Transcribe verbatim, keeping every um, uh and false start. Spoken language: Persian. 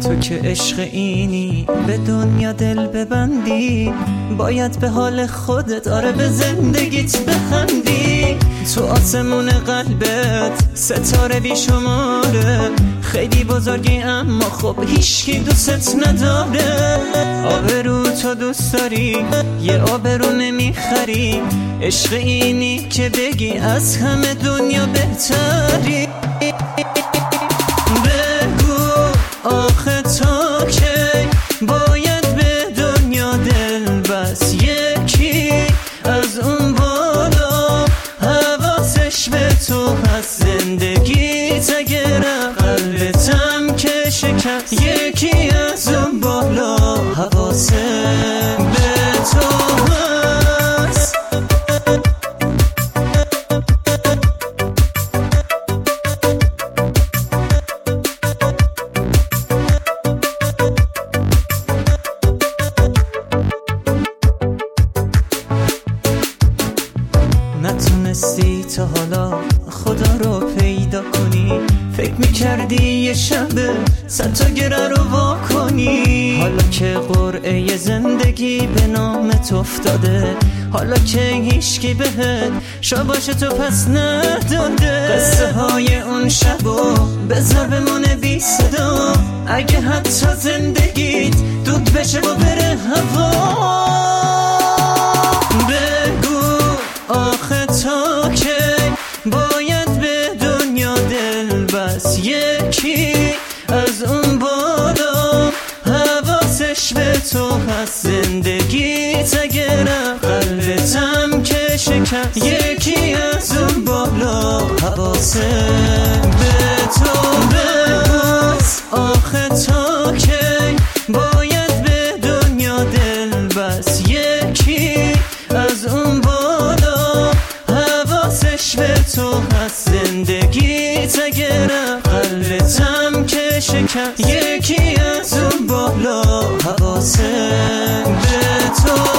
تو که عشق اینی به دنیا دل ببندی، باید به حال خودت آره به زندگیت بخندی. تو آسمون قلبت ستاره بیشماره، خیلی بزرگی اما خب هیچکی دوست نداره. آبرو تو دوست داری یه آبرو نمیخری، عشق اینی که بگی از همه دنیا بهتری. بگو آخه تا کی باید به دنیا دل بس، یکی از اون بالا حواسش به تو هست، زندگیت اگر قلبتم که شکست، یکی از اون بالا حواسم به تو هست. نتونستی تا حالا خدا رو پیدا کنی، فکر میکردی یه شبه صد تا گره رو وا کنی. حالا که قرعه زندگی به نامت افتاده، حالا که هیچکی بهت شاباش تو پس نداده، قصه های اون شبو بذار بمونه بی صدا، اگه حتی زندگیت دود بشه و بره هوا. آخه تا کی باید به دنیا دل بس، یکی از اون بالا حواسش به تو هست، زندگیت اگر قلبتم که شکست، یکی از اون بالا حواسم به تو هست. آخه تا کی باید به دنیا دل بس، یکی از اون به تو هست، زندگیت اگر قلبتم که شکست، یکی از اون بالا حواسم به تو